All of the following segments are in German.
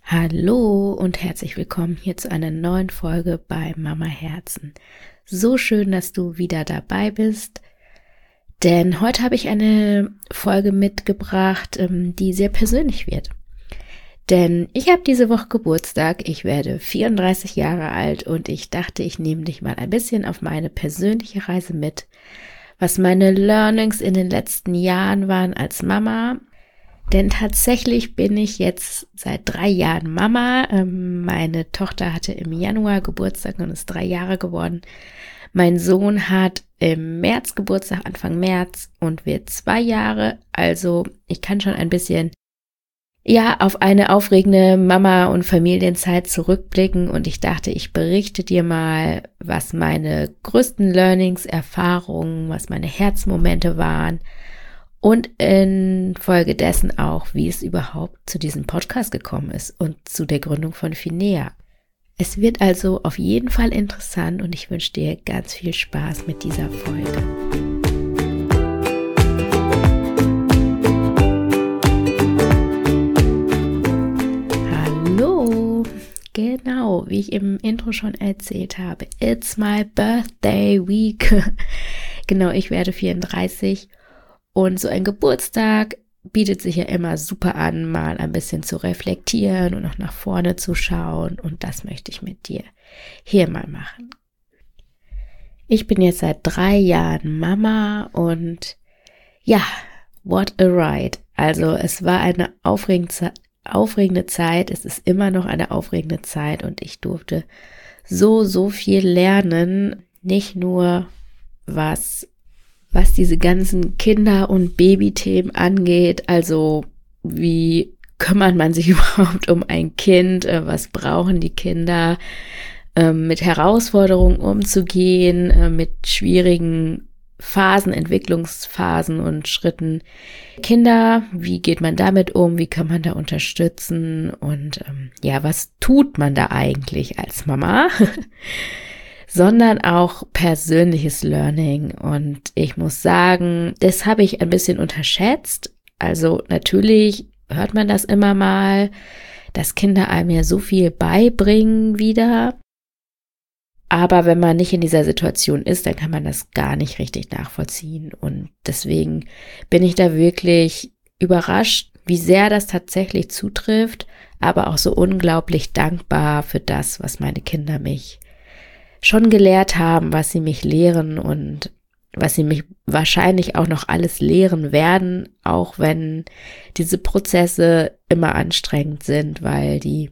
Hallo und herzlich willkommen hier zu einer neuen Folge bei Mama Herzen. So schön, dass du wieder dabei bist, denn heute habe ich eine Folge mitgebracht, die sehr persönlich wird. Denn ich habe diese Woche Geburtstag, ich werde 34 Jahre alt und ich dachte, ich nehme dich mal ein bisschen auf meine persönliche Reise mit, was meine Learnings in den letzten Jahren waren als Mama. Denn tatsächlich bin ich jetzt seit 3 Jahren Mama. Meine Tochter hatte im Januar Geburtstag und ist 3 Jahre geworden. Mein Sohn hat im März Geburtstag, Anfang März, und wird 2 Jahre. Also ich kann schon ein bisschen, auf eine aufregende Mama- und Familienzeit zurückblicken. Und ich dachte, ich berichte dir mal, was meine größten Learnings, Erfahrungen, was meine Herzmomente waren. Und infolgedessen auch, wie es überhaupt zu diesem Podcast gekommen ist und zu der Gründung von Finea. Es wird also auf jeden Fall interessant und ich wünsche dir ganz viel Spaß mit dieser Folge. Hallo, genau, wie ich im Intro schon erzählt habe, it's my birthday week. Genau, ich werde 34. Und so ein Geburtstag bietet sich ja immer super an, mal ein bisschen zu reflektieren und auch nach vorne zu schauen. Und das möchte ich mit dir hier mal machen. Ich bin jetzt seit 3 Jahren Mama und ja, what a ride. Also es war eine aufregende Zeit. Es ist immer noch eine aufregende Zeit und ich durfte so viel lernen. Nicht nur was diese ganzen Kinder- und Babythemen angeht, also wie kümmert man sich überhaupt um ein Kind, was brauchen die Kinder, mit Herausforderungen umzugehen, mit schwierigen Phasen, Entwicklungsphasen und Schritten. Kinder, wie geht man damit um, wie kann man da unterstützen und was tut man da eigentlich als Mama? Sondern auch persönliches Learning. Und ich muss sagen, das habe ich ein bisschen unterschätzt. Also natürlich hört man das immer mal, dass Kinder einem ja so viel beibringen wieder. Aber wenn man nicht in dieser Situation ist, dann kann man das gar nicht richtig nachvollziehen. Und deswegen bin ich da wirklich überrascht, wie sehr das tatsächlich zutrifft, aber auch so unglaublich dankbar für das, was meine Kinder mich schon gelehrt haben, was sie mich lehren und was sie mich wahrscheinlich auch noch alles lehren werden, auch wenn diese Prozesse immer anstrengend sind, weil die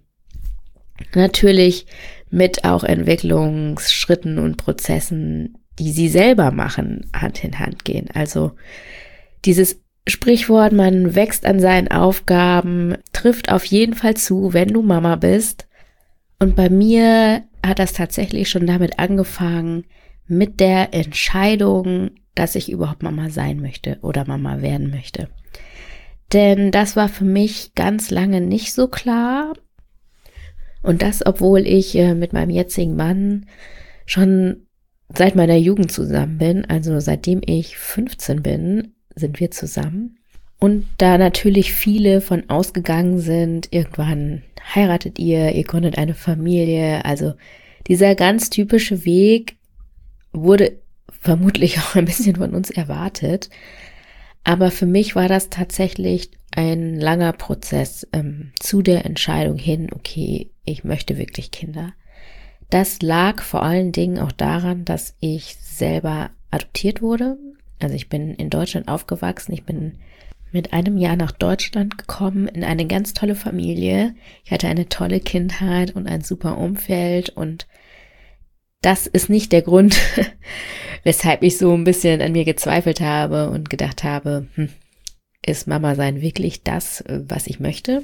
natürlich mit auch Entwicklungsschritten und Prozessen, die sie selber machen, Hand in Hand gehen. Also dieses Sprichwort, man wächst an seinen Aufgaben, trifft auf jeden Fall zu, wenn du Mama bist. Und bei mir hat das tatsächlich schon damit angefangen, mit der Entscheidung, dass ich überhaupt Mama sein möchte oder Mama werden möchte. Denn das war für mich ganz lange nicht so klar. Und das, obwohl ich mit meinem jetzigen Mann schon seit meiner Jugend zusammen bin. Also seitdem ich 15 bin, sind wir zusammen. Und da natürlich viele von ausgegangen sind, irgendwann heiratet ihr gründet eine Familie. Also dieser ganz typische Weg wurde vermutlich auch ein bisschen von uns erwartet. Aber für mich war das tatsächlich ein langer Prozess zu der Entscheidung hin, okay, ich möchte wirklich Kinder. Das lag vor allen Dingen auch daran, dass ich selber adoptiert wurde. Also ich bin in Deutschland aufgewachsen, ich bin mit 1 Jahr nach Deutschland gekommen, in eine ganz tolle Familie. Ich hatte eine tolle Kindheit und ein super Umfeld und das ist nicht der Grund, weshalb ich so ein bisschen an mir gezweifelt habe und gedacht habe, ist Mama sein wirklich das, was ich möchte?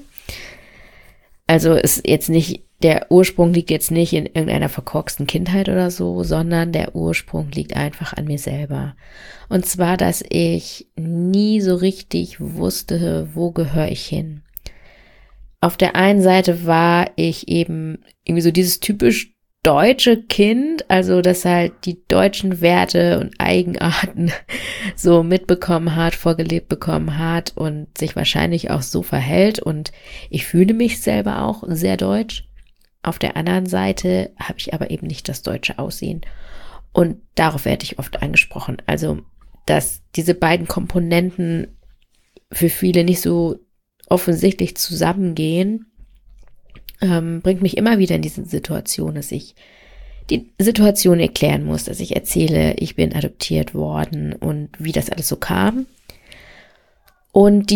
Also ist jetzt nicht, der Ursprung liegt jetzt nicht in irgendeiner verkorksten Kindheit oder so, sondern der Ursprung liegt einfach an mir selber. Und zwar, dass ich nie so richtig wusste, wo gehöre ich hin. Auf der einen Seite war ich eben irgendwie so dieses typisch deutsche Kind, also das halt die deutschen Werte und Eigenarten so mitbekommen hat, vorgelebt bekommen hat und sich wahrscheinlich auch so verhält. Und ich fühle mich selber auch sehr deutsch. Auf der anderen Seite habe ich aber eben nicht das deutsche Aussehen. Und darauf werde ich oft angesprochen. Also, dass diese beiden Komponenten für viele nicht so offensichtlich zusammengehen, bringt mich immer wieder in diese Situation, dass ich die Situation erklären muss, dass ich erzähle, ich bin adoptiert worden und wie das alles so kam. Und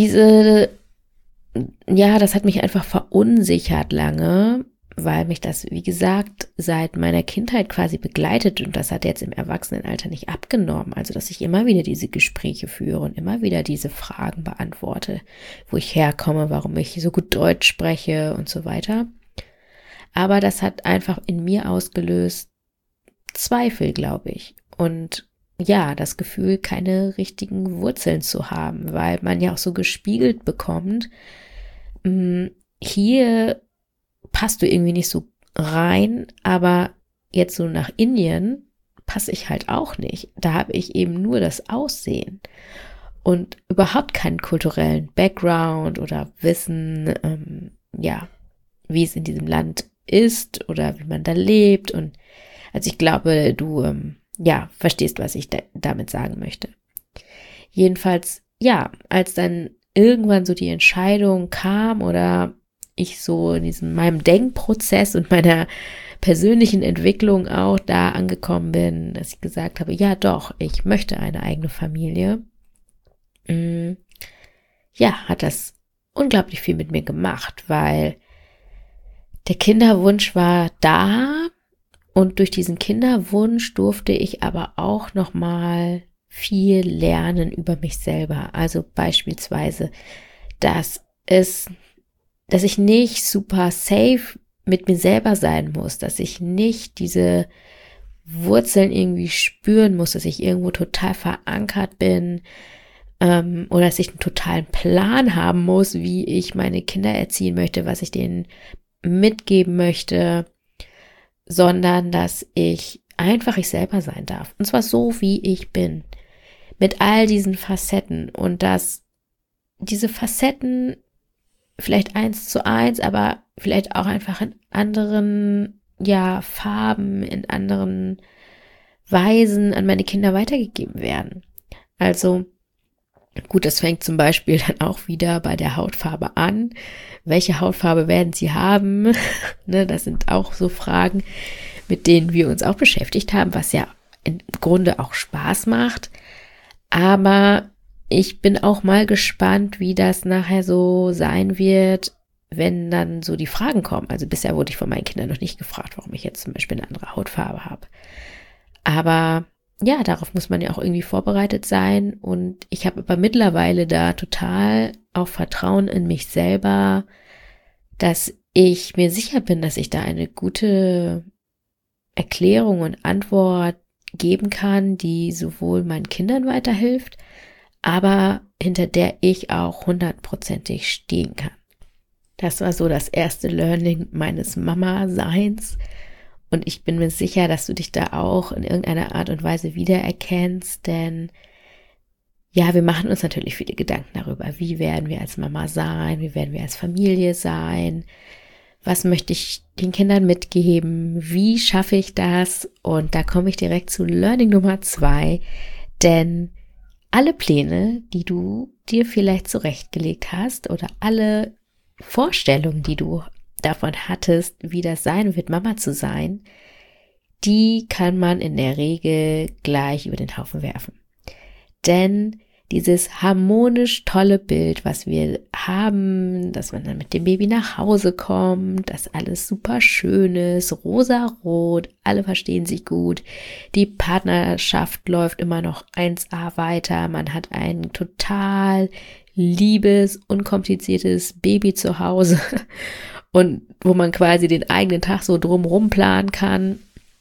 das hat mich einfach verunsichert lange, weil mich das, wie gesagt, seit meiner Kindheit quasi begleitet und das hat jetzt im Erwachsenenalter nicht abgenommen. Also, dass ich immer wieder diese Gespräche führe und immer wieder diese Fragen beantworte, wo ich herkomme, warum ich so gut Deutsch spreche und so weiter. Aber das hat einfach in mir ausgelöst Zweifel, glaube ich. Und ja, das Gefühl, keine richtigen Wurzeln zu haben, weil man ja auch so gespiegelt bekommt, hier passt du irgendwie nicht so rein, aber jetzt so nach Indien passe ich halt auch nicht. Da habe ich eben nur das Aussehen und überhaupt keinen kulturellen Background oder Wissen, wie es in diesem Land ist oder wie man da lebt. Und also ich glaube, du verstehst, was ich damit sagen möchte. Jedenfalls, ja, als dann irgendwann so die Entscheidung kam oder ich so in meinem Denkprozess und meiner persönlichen Entwicklung auch da angekommen bin, dass ich gesagt habe, ja doch, ich möchte eine eigene Familie. Hat das unglaublich viel mit mir gemacht, weil der Kinderwunsch war da und durch diesen Kinderwunsch durfte ich aber auch nochmal viel lernen über mich selber. Also beispielsweise, dass ich nicht super safe mit mir selber sein muss, dass ich nicht diese Wurzeln irgendwie spüren muss, dass ich irgendwo total verankert bin oder dass ich einen totalen Plan haben muss, wie ich meine Kinder erziehen möchte, was ich denen mitgeben möchte, sondern dass ich einfach ich selber sein darf. Und zwar so, wie ich bin, mit all diesen Facetten und dass diese Facetten vielleicht 1:1, aber vielleicht auch einfach in anderen, Farben, in anderen Weisen an meine Kinder weitergegeben werden. Also, gut, das fängt zum Beispiel dann auch wieder bei der Hautfarbe an. Welche Hautfarbe werden sie haben? Das sind auch so Fragen, mit denen wir uns auch beschäftigt haben, was ja im Grunde auch Spaß macht. Aber ich bin auch mal gespannt, wie das nachher so sein wird, wenn dann so die Fragen kommen. Also bisher wurde ich von meinen Kindern noch nicht gefragt, warum ich jetzt zum Beispiel eine andere Hautfarbe habe. Aber ja, darauf muss man ja auch irgendwie vorbereitet sein. Und ich habe aber mittlerweile da total auch Vertrauen in mich selber, dass ich mir sicher bin, dass ich da eine gute Erklärung und Antwort geben kann, die sowohl meinen Kindern weiterhilft, aber hinter der ich auch 100%ig stehen kann. Das war so das erste Learning meines Mama-Seins. Und ich bin mir sicher, dass du dich da auch in irgendeiner Art und Weise wiedererkennst, denn ja, wir machen uns natürlich viele Gedanken darüber, wie werden wir als Mama sein, wie werden wir als Familie sein, was möchte ich den Kindern mitgeben, wie schaffe ich das? Und da komme ich direkt zu Learning Nummer 2, denn alle Pläne, die du dir vielleicht zurechtgelegt hast oder alle Vorstellungen, die du davon hattest, wie das sein wird, Mama zu sein, die kann man in der Regel gleich über den Haufen werfen. Denn dieses harmonisch tolle Bild, was wir haben, dass man dann mit dem Baby nach Hause kommt, dass alles super schön ist, rosarot, alle verstehen sich gut, die Partnerschaft läuft immer noch 1A weiter, man hat ein total liebes, unkompliziertes Baby zu Hause und wo man quasi den eigenen Tag so drumrum planen kann.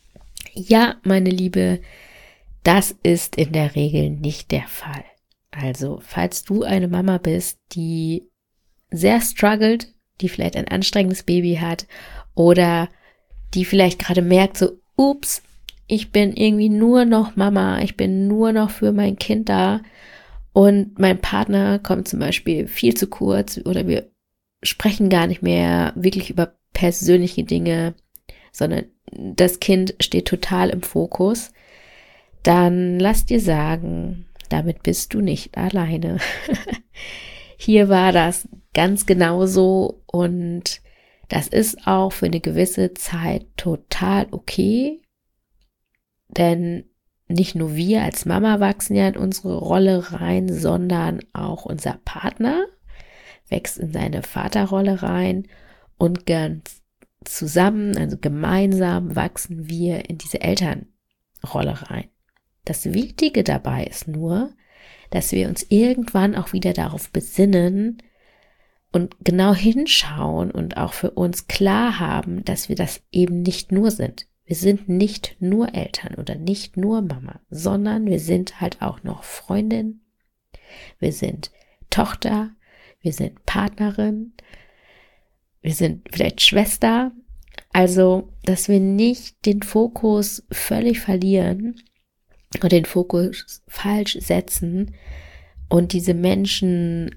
Ja, meine Liebe, das ist in der Regel nicht der Fall. Also, falls du eine Mama bist, die sehr struggelt, die vielleicht ein anstrengendes Baby hat oder die vielleicht gerade merkt, so, ups, ich bin irgendwie nur noch Mama, ich bin nur noch für mein Kind da und mein Partner kommt zum Beispiel viel zu kurz oder wir sprechen gar nicht mehr wirklich über persönliche Dinge, sondern das Kind steht total im Fokus, dann lass dir sagen, damit bist du nicht alleine. Hier war das ganz genauso und das ist auch für eine gewisse Zeit total okay, denn nicht nur wir als Mama wachsen ja in unsere Rolle rein, sondern auch unser Partner wächst in seine Vaterrolle rein und ganz zusammen, also gemeinsam wachsen wir in diese Elternrolle rein. Das Wichtige dabei ist nur, dass wir uns irgendwann auch wieder darauf besinnen und genau hinschauen und auch für uns klar haben, dass wir das eben nicht nur sind. Wir sind nicht nur Eltern oder nicht nur Mama, sondern wir sind halt auch noch Freundin, wir sind Tochter, wir sind Partnerin, wir sind vielleicht Schwester. Also, dass wir nicht den Fokus völlig verlieren und den Fokus falsch setzen und diese Menschen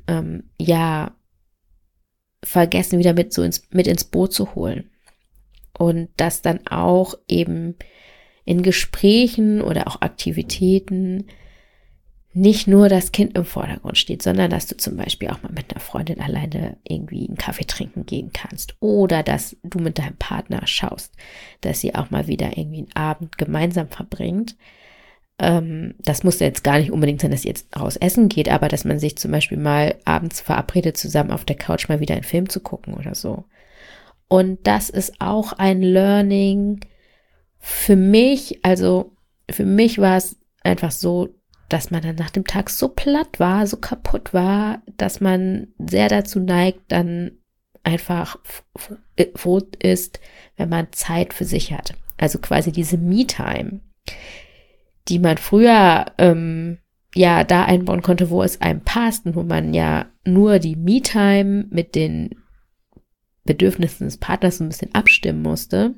vergessen wieder mit ins Boot zu holen. Und das dann auch eben in Gesprächen oder auch Aktivitäten nicht nur das Kind im Vordergrund steht, sondern dass du zum Beispiel auch mal mit einer Freundin alleine irgendwie einen Kaffee trinken gehen kannst oder dass du mit deinem Partner schaust, dass ihr auch mal wieder irgendwie einen Abend gemeinsam verbringt. Das muss jetzt gar nicht unbedingt sein, dass ihr jetzt raus essen geht, aber dass man sich zum Beispiel mal abends verabredet, zusammen auf der Couch mal wieder einen Film zu gucken oder so. Und das ist auch ein Learning für mich. Also für mich war es einfach so, dass man dann nach dem Tag so platt war, so kaputt war, dass man sehr dazu neigt, dann einfach froh ist, wenn man Zeit für sich hat. Also quasi diese Me-Time, die man früher da einbauen konnte, wo es einem passt und wo man ja nur die Me-Time mit den Bedürfnissen des Partners ein bisschen abstimmen musste.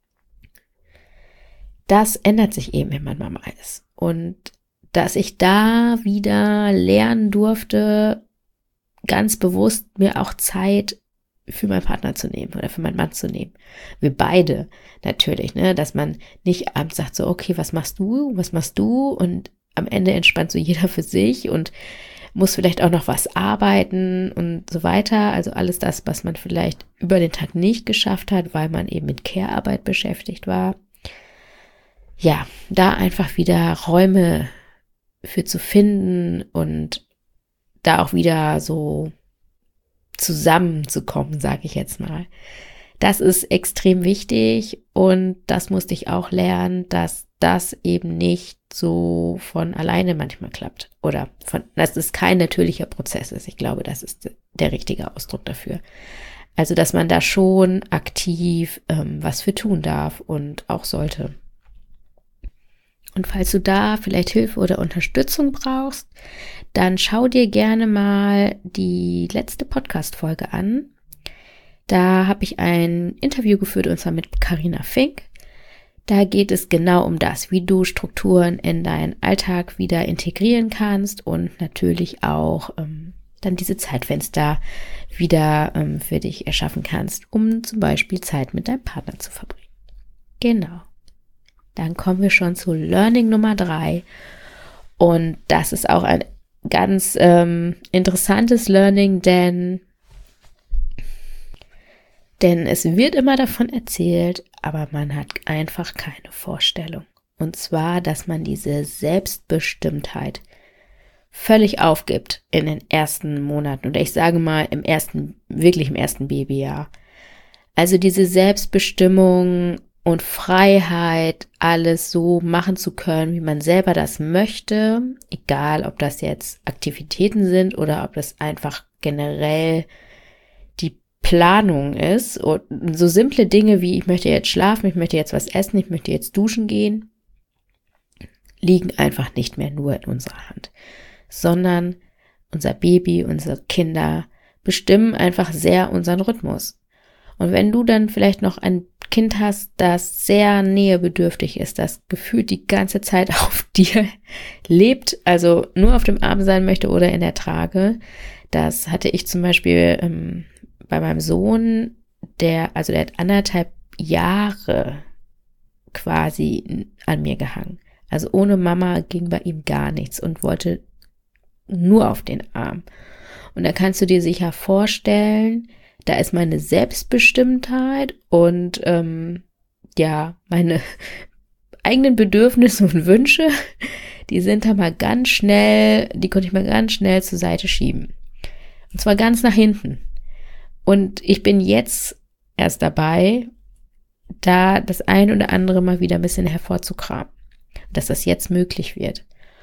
Das ändert sich eben, wenn man Mama ist. Und dass ich da wieder lernen durfte, ganz bewusst mir auch Zeit für meinen Partner zu nehmen oder für meinen Mann zu nehmen. Wir beide natürlich, ne, dass man nicht abends sagt so, okay, was machst du? Und am Ende entspannt so jeder für sich und muss vielleicht auch noch was arbeiten und so weiter. Also alles das, was man vielleicht über den Tag nicht geschafft hat, weil man eben mit Care-Arbeit beschäftigt war. Ja, da einfach wieder Räume für zu finden und da auch wieder so zusammenzukommen, sage ich jetzt mal. Das ist extrem wichtig und das musste ich auch lernen, dass das eben nicht so von alleine manchmal klappt oder dass es kein natürlicher Prozess ist. Ich glaube, das ist der richtige Ausdruck dafür. Also, dass man da schon aktiv was für tun darf und auch sollte. Und falls du da vielleicht Hilfe oder Unterstützung brauchst, dann schau dir gerne mal die letzte Podcast-Folge an. Da habe ich ein Interview geführt und zwar mit Carina Fink. Da geht es genau um das, wie du Strukturen in deinen Alltag wieder integrieren kannst und natürlich auch dann diese Zeitfenster wieder für dich erschaffen kannst, um zum Beispiel Zeit mit deinem Partner zu verbringen. Genau. Dann kommen wir schon zu Learning Nummer 3 und das ist auch ein ganz interessantes Learning, denn es wird immer davon erzählt, aber man hat einfach keine Vorstellung. Und zwar, dass man diese Selbstbestimmtheit völlig aufgibt in den ersten Monaten oder ich sage mal im ersten Babyjahr. Also diese Selbstbestimmung und Freiheit, alles so machen zu können, wie man selber das möchte, egal ob das jetzt Aktivitäten sind oder ob das einfach generell die Planung ist und so simple Dinge wie ich möchte jetzt schlafen, ich möchte jetzt was essen, ich möchte jetzt duschen gehen, liegen einfach nicht mehr nur in unserer Hand, sondern unser Baby, unsere Kinder bestimmen einfach sehr unseren Rhythmus. Und wenn du dann vielleicht noch ein Kind hast, das sehr nähebedürftig ist, das gefühlt die ganze Zeit auf dir lebt, also nur auf dem Arm sein möchte oder in der Trage. Das hatte ich zum Beispiel bei meinem Sohn, der hat 1,5 Jahre quasi an mir gehangen. Also ohne Mama ging bei ihm gar nichts und wollte nur auf den Arm. Und da kannst du dir sicher vorstellen, da ist meine Selbstbestimmtheit und meine eigenen Bedürfnisse und Wünsche, die konnte ich mal ganz schnell zur Seite schieben. Und zwar ganz nach hinten. Und ich bin jetzt erst dabei, da das ein oder andere mal wieder ein bisschen hervorzukramen, dass das jetzt möglich wird.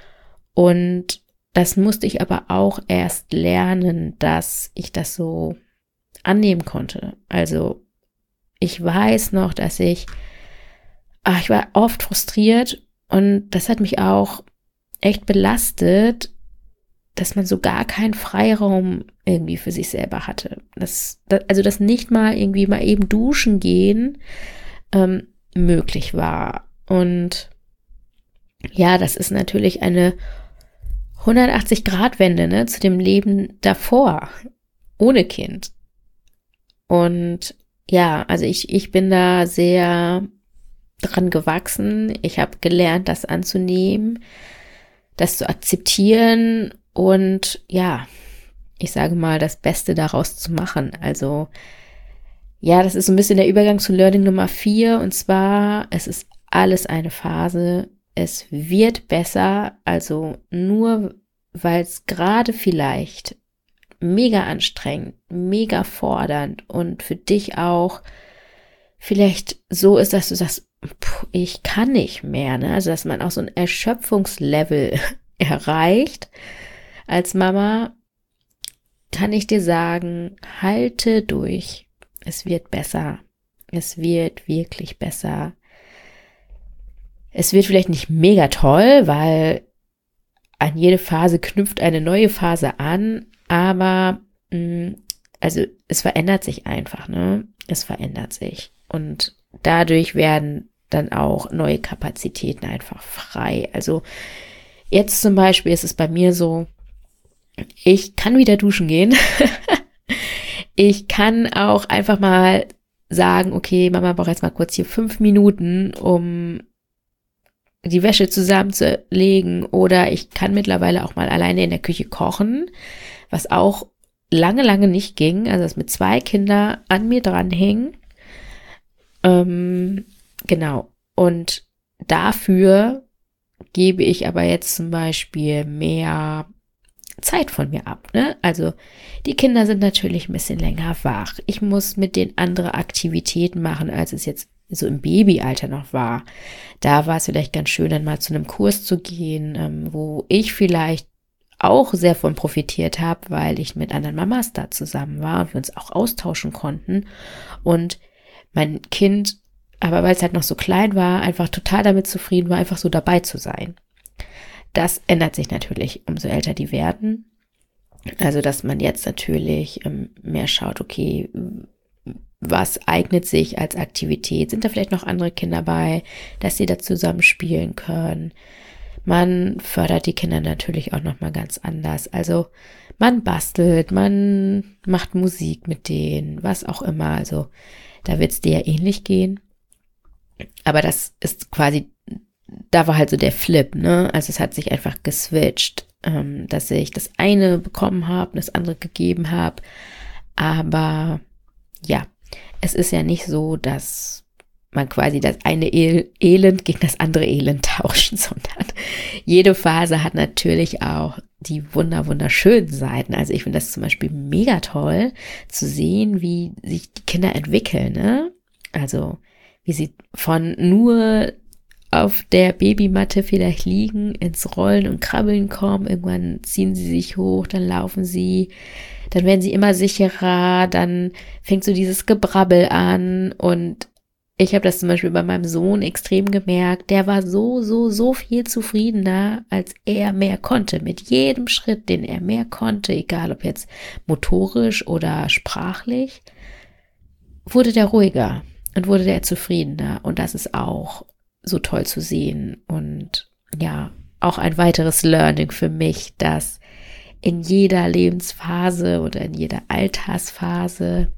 Und das musste ich aber auch erst lernen, dass ich das so annehmen konnte. Also ich weiß noch, dass ich war oft frustriert und das hat mich auch echt belastet, dass man so gar keinen Freiraum irgendwie für sich selber hatte. Also dass nicht mal irgendwie mal eben duschen gehen möglich war. Und ja, das ist natürlich eine 180-Grad-Wende, ne, zu dem Leben davor, ohne Kind. Und ja, also ich bin da sehr dran gewachsen. Ich habe gelernt, das anzunehmen, das zu akzeptieren und ja, ich sage mal, das Beste daraus zu machen. Also ja, das ist so ein bisschen der Übergang zu Learning Nummer 4 und zwar, es ist alles eine Phase. Es wird besser, also nur weil es gerade vielleicht mega anstrengend, mega fordernd und für dich auch vielleicht so ist, dass du sagst, ich kann nicht mehr, ne? Also dass man auch so ein Erschöpfungslevel erreicht. Als Mama kann ich dir sagen, halte durch. Es wird besser. Es wird wirklich besser. Es wird vielleicht nicht mega toll, weil an jede Phase knüpft eine neue Phase an, aber also es verändert sich einfach, ne? Es verändert sich und dadurch werden dann auch neue Kapazitäten einfach frei. Also jetzt zum Beispiel ist es bei mir so, ich kann wieder duschen gehen. Ich kann auch einfach mal sagen, okay, Mama braucht jetzt mal kurz hier 5 Minuten, um die Wäsche zusammenzulegen oder ich kann mittlerweile auch mal alleine in der Küche kochen, was auch lange nicht ging, also dass mit 2 Kindern an mir dranhängen. Genau. Und dafür gebe ich aber jetzt zum Beispiel mehr Zeit von mir ab, ne? Also die Kinder sind natürlich ein bisschen länger wach. Ich muss mit denen andere Aktivitäten machen, als es jetzt so im Babyalter noch war. Da war es vielleicht ganz schön, dann mal zu einem Kurs zu gehen, wo ich vielleicht auch sehr von profitiert habe, weil ich mit anderen Mamas da zusammen war und wir uns auch austauschen konnten. Und mein Kind, aber weil es halt noch so klein war, einfach total damit zufrieden war, einfach so dabei zu sein. Das ändert sich natürlich, umso älter die werden. Also, dass man jetzt natürlich mehr schaut, okay, was eignet sich als Aktivität? Sind da vielleicht noch andere Kinder bei, dass sie da zusammen spielen können? Man fördert die Kinder natürlich auch nochmal ganz anders. Also man bastelt, man macht Musik mit denen, was auch immer. Also da wird es dir ja ähnlich gehen. Aber das ist quasi, da war halt so der Flip, ne? Also es hat sich einfach geswitcht, dass ich das eine bekommen habe, das andere gegeben habe. Aber ja, es ist ja nicht so, dass man quasi das eine Elend gegen das andere Elend tauscht, sondern jede Phase hat natürlich auch die wunderschönen Seiten. Also ich finde das zum Beispiel mega toll zu sehen, wie sich die Kinder entwickeln, ne? Also wie sie von nur auf der Babymatte vielleicht liegen, ins Rollen und Krabbeln kommen, irgendwann ziehen sie sich hoch, dann laufen sie, dann werden sie immer sicherer, dann fängt so dieses Gebrabbel an und ich habe das zum Beispiel bei meinem Sohn extrem gemerkt, der war so viel zufriedener, als er mehr konnte. Mit jedem Schritt, den er mehr konnte, egal ob jetzt motorisch oder sprachlich, wurde der ruhiger. und wurde der zufriedener. Und das ist auch so toll zu sehen. Und ja, auch ein weiteres Learning für mich, dass in jeder Lebensphase oder in jeder Altersphase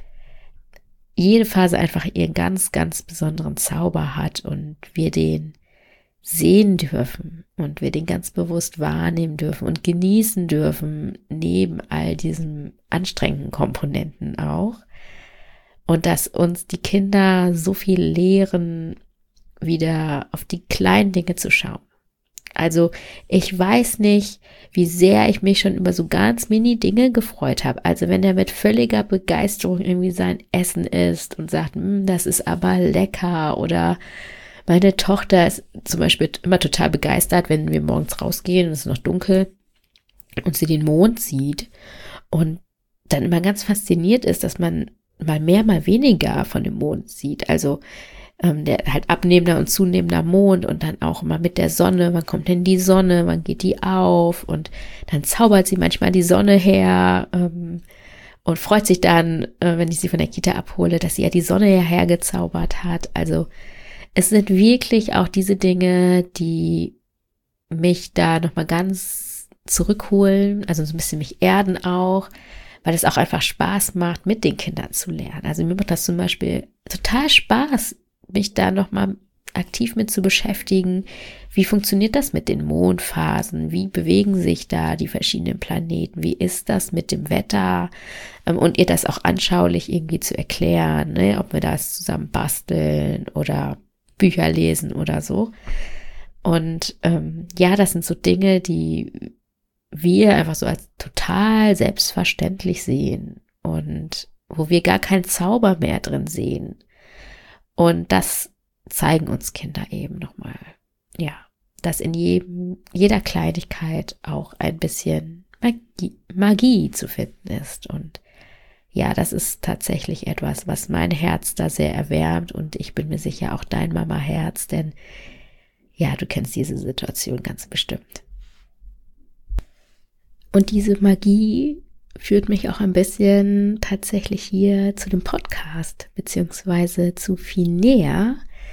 jede Phase einfach ihren ganz, ganz besonderen Zauber hat und wir den sehen dürfen und wir den ganz bewusst wahrnehmen dürfen und genießen dürfen, neben all diesen anstrengenden Komponenten auch. Und dass uns die Kinder so viel lehren, wieder auf die kleinen Dinge zu schauen. Also ich weiß nicht, wie sehr ich mich schon über so ganz mini Dinge gefreut habe. Also wenn er mit völliger Begeisterung irgendwie sein Essen isst und sagt, das ist aber lecker. Oder meine Tochter ist zum Beispiel immer total begeistert, wenn wir morgens rausgehen und es ist noch dunkel und sie den Mond sieht und dann immer ganz fasziniert ist, dass man mal mehr, mal weniger von dem Mond sieht. Also der halt abnehmender und zunehmender Mond und dann auch immer mit der Sonne, wann kommt denn die Sonne, wann geht die auf und dann zaubert sie manchmal die Sonne her und freut sich dann, wenn ich sie von der Kita abhole, dass sie ja die Sonne hergezaubert hat. Also es sind wirklich auch diese Dinge, die mich da nochmal ganz zurückholen, also so ein bisschen mich erden auch, weil es auch einfach Spaß macht, mit den Kindern zu lernen. Also mir macht das zum Beispiel total Spaß, mich da nochmal aktiv mit zu beschäftigen. Wie funktioniert das mit den Mondphasen? Wie bewegen sich da die verschiedenen Planeten? Wie ist das mit dem Wetter? Und ihr das auch anschaulich irgendwie zu erklären, ne? Ob wir das zusammen basteln oder Bücher lesen oder so. Und ja, das sind so Dinge, die wir einfach so als total selbstverständlich sehen und wo wir gar keinen Zauber mehr drin sehen. Und das zeigen uns Kinder eben nochmal. Ja, dass in jeder Kleinigkeit auch ein bisschen Magie zu finden ist. Und ja, das ist tatsächlich etwas, was mein Herz da sehr erwärmt und ich bin mir sicher auch dein Mama-Herz, denn ja, du kennst diese Situation ganz bestimmt. Und diese Magie führt mich auch ein bisschen tatsächlich hier zu dem Podcast, beziehungsweise zu Finea.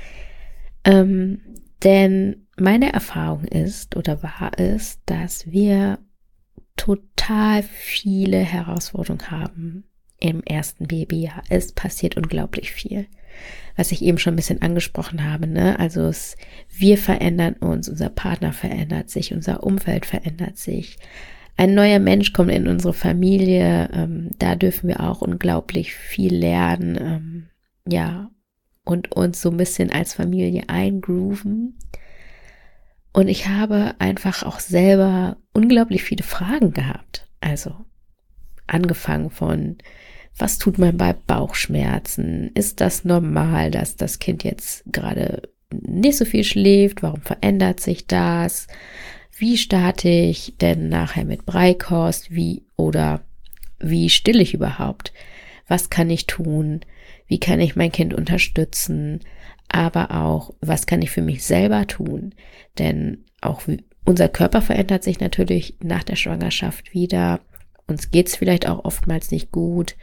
Denn meine Erfahrung ist oder war es, dass wir total viele Herausforderungen haben im ersten Babyjahr. Es passiert unglaublich viel. Was ich eben schon ein bisschen angesprochen habe, ne? Also wir verändern uns, unser Partner verändert sich, unser Umfeld verändert sich. Ein neuer Mensch kommt in unsere Familie, da dürfen wir auch unglaublich viel lernen, ja, und uns so ein bisschen als Familie eingrooven. Und ich habe einfach auch selber unglaublich viele Fragen gehabt. Also angefangen von, was tut man bei Bauchschmerzen? Ist das normal, dass das Kind jetzt gerade nicht so viel schläft? Warum verändert sich das? Wie starte ich denn nachher mit Beikost? Wie still ich überhaupt? Was kann ich tun? Wie kann ich mein Kind unterstützen? Aber auch, was kann ich für mich selber tun? Denn auch unser Körper verändert sich natürlich nach der Schwangerschaft wieder. Uns geht's vielleicht auch oftmals nicht gut.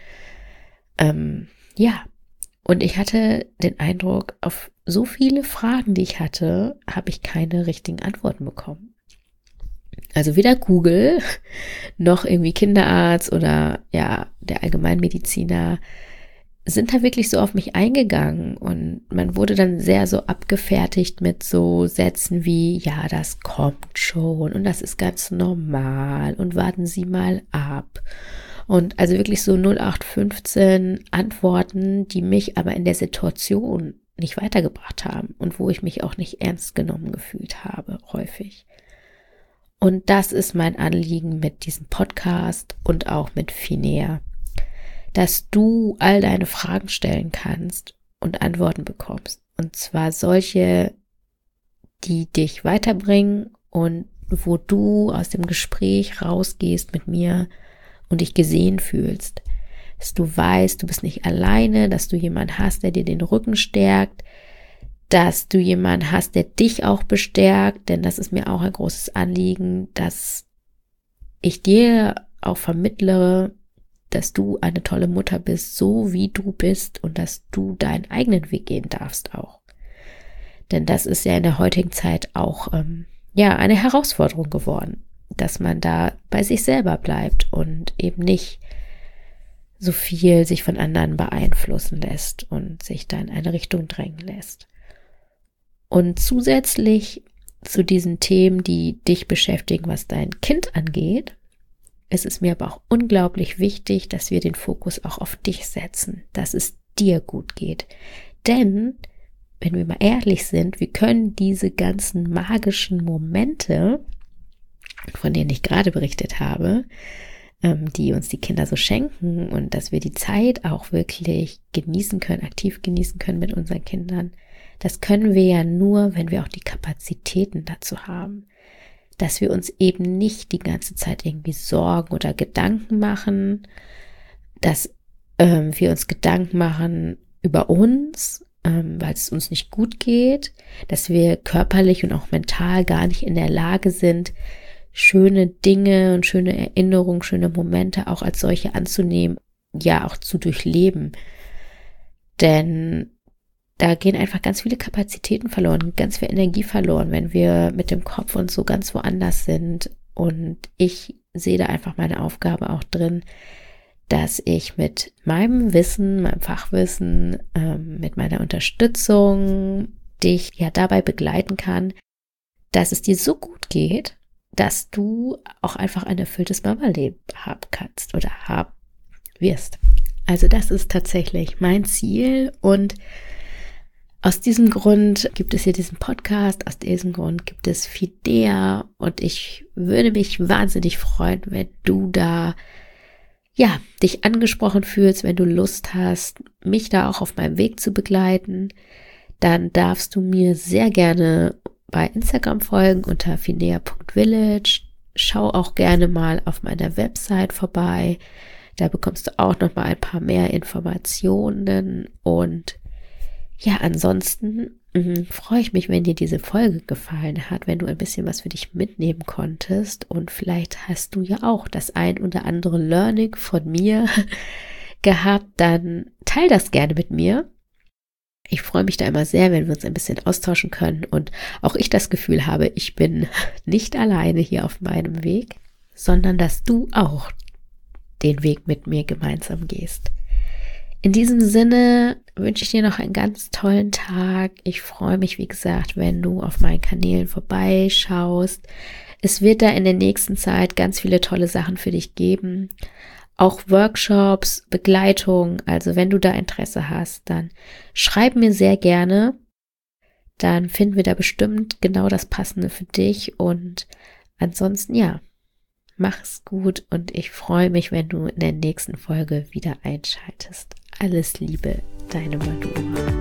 Ja, und ich hatte den Eindruck, auf so viele Fragen, die ich hatte, habe ich keine richtigen Antworten bekommen. Also weder Google noch irgendwie Kinderarzt oder ja, der Allgemeinmediziner sind da wirklich so auf mich eingegangen und man wurde dann sehr so abgefertigt mit so Sätzen wie, ja, das kommt schon und das ist ganz normal und warten Sie mal ab. Und also wirklich so 0815 Antworten, die mich aber in der Situation nicht weitergebracht haben und wo ich mich auch nicht ernst genommen gefühlt habe, häufig. Und das ist mein Anliegen mit diesem Podcast und auch mit Finea, dass du all deine Fragen stellen kannst und Antworten bekommst. Und zwar solche, die dich weiterbringen und wo du aus dem Gespräch rausgehst mit mir und dich gesehen fühlst. Dass du weißt, du bist nicht alleine, dass du jemanden hast, der dir den Rücken stärkt, dass du jemanden hast, der dich auch bestärkt, denn das ist mir auch ein großes Anliegen, dass ich dir auch vermittle, dass du eine tolle Mutter bist, so wie du bist und dass du deinen eigenen Weg gehen darfst auch. Denn das ist ja in der heutigen Zeit auch eine Herausforderung geworden, dass man da bei sich selber bleibt und eben nicht so viel sich von anderen beeinflussen lässt und sich da in eine Richtung drängen lässt. Und zusätzlich zu diesen Themen, die dich beschäftigen, was dein Kind angeht, ist es mir aber auch unglaublich wichtig, dass wir den Fokus auch auf dich setzen, dass es dir gut geht. Denn, wenn wir mal ehrlich sind, wir können diese ganzen magischen Momente, von denen ich gerade berichtet habe, die uns die Kinder so schenken und dass wir die Zeit auch wirklich genießen können, aktiv genießen können mit unseren Kindern, das können wir ja nur, wenn wir auch die Kapazitäten dazu haben. Dass wir uns eben nicht die ganze Zeit irgendwie Sorgen oder Gedanken machen, dass wir uns Gedanken machen über uns, weil es uns nicht gut geht, dass wir körperlich und auch mental gar nicht in der Lage sind, schöne Dinge und schöne Erinnerungen, schöne Momente auch als solche anzunehmen, ja auch zu durchleben. Denn da gehen einfach ganz viele Kapazitäten verloren, ganz viel Energie verloren, wenn wir mit dem Kopf und so ganz woanders sind. Und ich sehe da einfach meine Aufgabe auch drin, dass ich mit meinem Wissen, meinem Fachwissen, mit meiner Unterstützung dich ja dabei begleiten kann, dass es dir so gut geht, dass du auch einfach ein erfülltes Mama-Leben haben kannst oder haben wirst. Also das ist tatsächlich mein Ziel und aus diesem Grund gibt es hier diesen Podcast, aus diesem Grund gibt es Fidea und ich würde mich wahnsinnig freuen, wenn du da dich angesprochen fühlst, wenn du Lust hast, mich da auch auf meinem Weg zu begleiten, dann darfst du mir sehr gerne bei Instagram folgen unter fidea.village. Schau auch gerne mal auf meiner Website vorbei. Da bekommst du auch noch mal ein paar mehr Informationen und ja, ansonsten freue ich mich, wenn dir diese Folge gefallen hat, wenn du ein bisschen was für dich mitnehmen konntest und vielleicht hast du ja auch das ein oder andere Learning von mir gehabt, dann teil das gerne mit mir. Ich freue mich da immer sehr, wenn wir uns ein bisschen austauschen können und auch ich das Gefühl habe, ich bin nicht alleine hier auf meinem Weg, sondern dass du auch den Weg mit mir gemeinsam gehst. In diesem Sinne wünsche ich dir noch einen ganz tollen Tag. Ich freue mich, wie gesagt, wenn du auf meinen Kanälen vorbeischaust. Es wird da in der nächsten Zeit ganz viele tolle Sachen für dich geben. Auch Workshops, Begleitung. Also wenn du da Interesse hast, dann schreib mir sehr gerne. Dann finden wir da bestimmt genau das Passende für dich. Und ansonsten, mach's gut und ich freue mich, wenn du in der nächsten Folge wieder einschaltest. Alles Liebe, deine Madura.